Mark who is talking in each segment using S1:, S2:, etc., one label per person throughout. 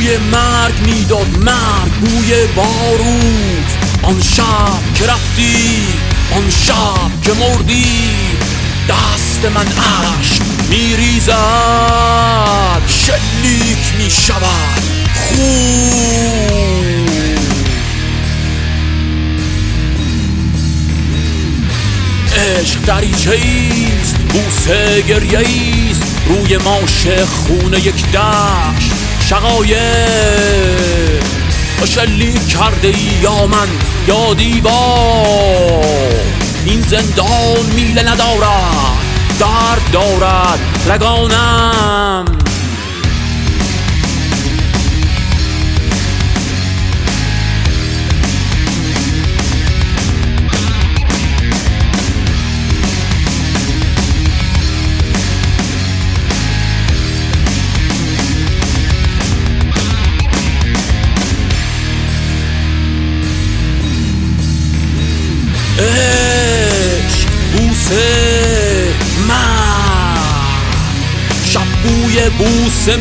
S1: بوی مرگ میداد، مرگ بوی بارود. آن شب که رفتی، آن شب که مردی، دست من عشق میریزد، شلیک میشود خون. عشق دریچه‌ایست، بوسه گریه‌ایست، روی ماش خون یک دشت شقایق. تو شلیک کرده ای یا من یا دیوار، این زندان میله ندارد، درد دارد رگانم. عشق بوسه من، شب بوی بوسه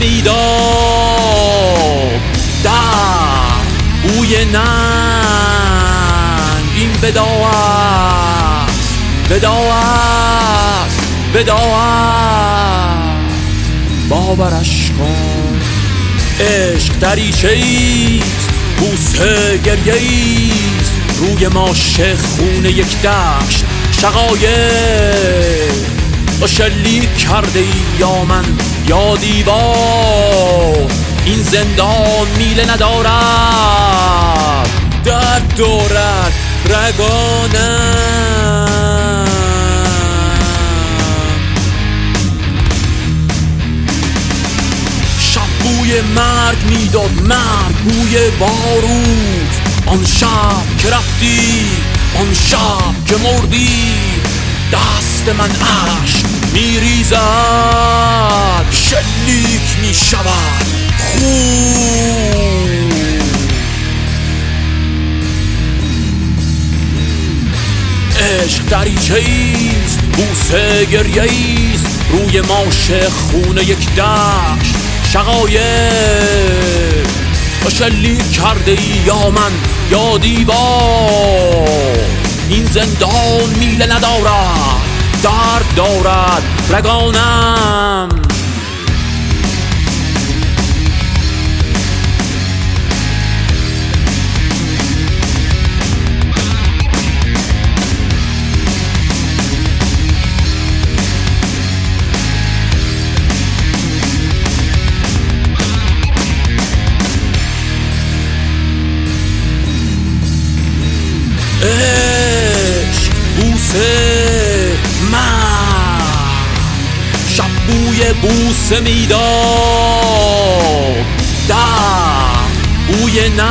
S1: میداد، در بوی ننگ. این ودا است، ودا است، ودا است، باورش کن. عشق دریچه‌ایست، بوسه گریه‌ایست، روی ماش خون یک دشت شقایق. تو شلیک کرده ای یا من یا دیوار، این زندان میله ندارد، درد دارد رگانم. شب بوی مرگ میداد، مرگ بوی بارود. آن شب که رفتی، آن شب که مردی، دست من عشق میریزد، شلیک میشود خون. عشق دریچه‌ایست، بوسه گریه‌ایست، روی ماش خون یک دشت شقایق. تو شلیک کرده ای یا من یا دیوار، این زندان میله ندارد، درد دارد رگانم. عشق بوسه من، شب بوی بوسه میداد، در بوی ننگ.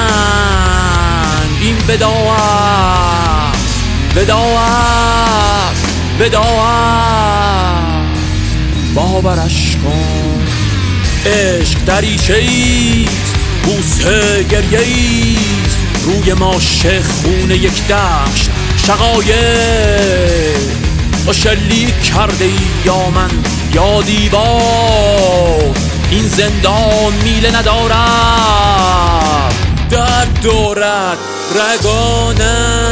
S1: این ودا است، ودا است، ودا است، باورش کن. عشق دریچه‌ایست، بوسه گریه‌ایست، روی ماش خون یک دشت شقایق. تو شلیک کرده ای یا من یا دیوار، این زندان میله ندارد، درد دارد رگانم.